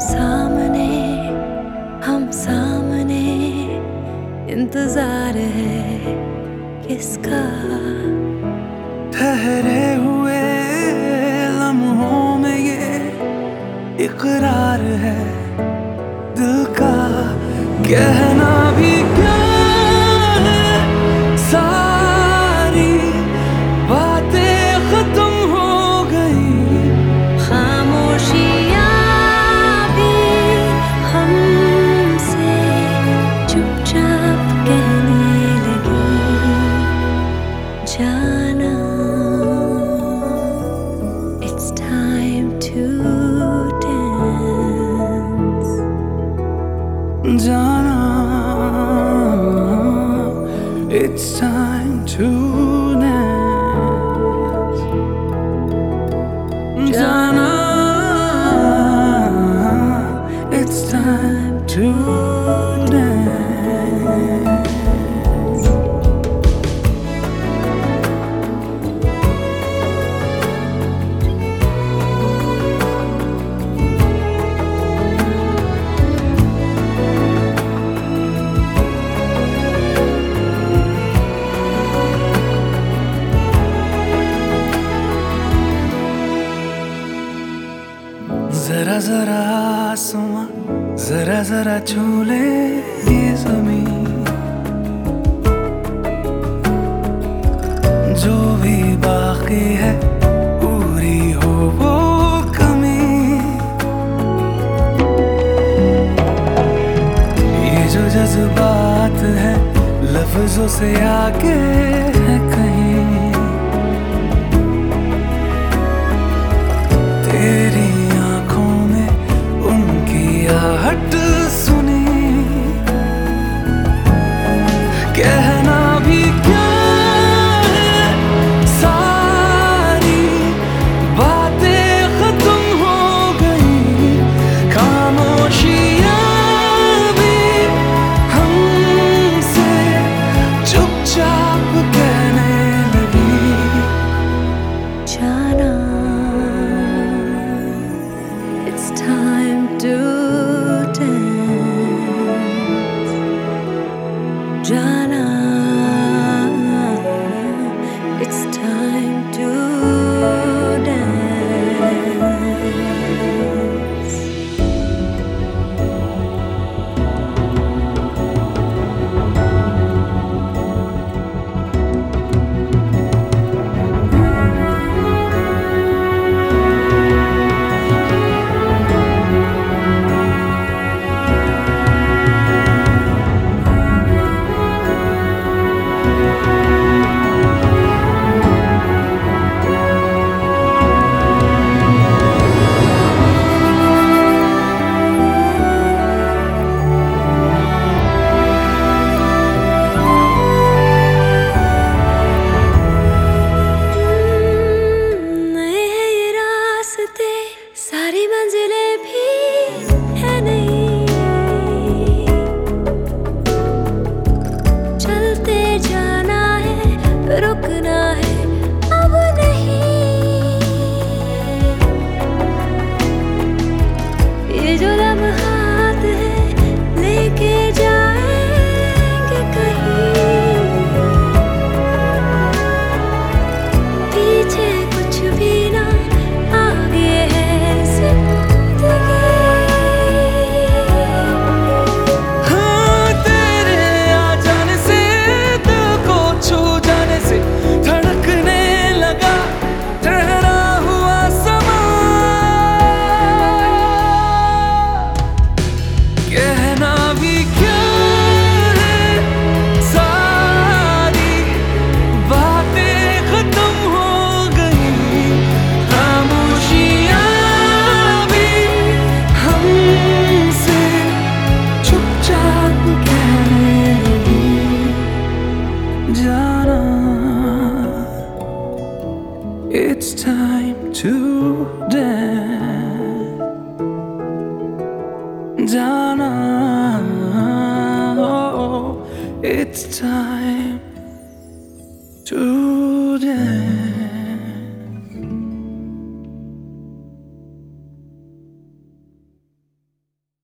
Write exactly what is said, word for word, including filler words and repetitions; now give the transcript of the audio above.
सामने हम सामने इंतजार है किसका। ठहरे हुए लम्हों में ये इकरार है दिल का, कहना भी क्या है, सारी बातें खत्म हो गई। खामोशियाँ भी हमसे चुपचाप कहने लगी, जाना it's time to dance। जाना it's time to dance। जाना it's time to dance। जरा जरा आसमां जरा जरा छू ले ये ज़मीन, जो भी बाकी है पूरी हो वो कमी। ये जो जज्बात है लफ्जों से आगे है कहीं, तेरी हट सुनी, कहना भी क्या है, सारी बातें खत्म हो गई। खामोशियाँ भी हमसे चुपचाप कहने लगी, जाना it's time to जाना it's time to dance। सारी मंजिलें भी है नहीं, चलते जाना है रुकना है अब नहीं। ये जो लम्हात है लेके जाएंगे कहीं, पीछे कुछ भी ना आगे है। हाँ, तेरे आ जाने से दिल को छू जाने से धड़कने लगा ठहरा हुआ समा, कहना भी क्या है, सारी बातें खत्म हो गई। खामोशियाँ भी हमसे चुपचाप कहने लगी, जाना it's time to dance। जाना oh, it's time to dance।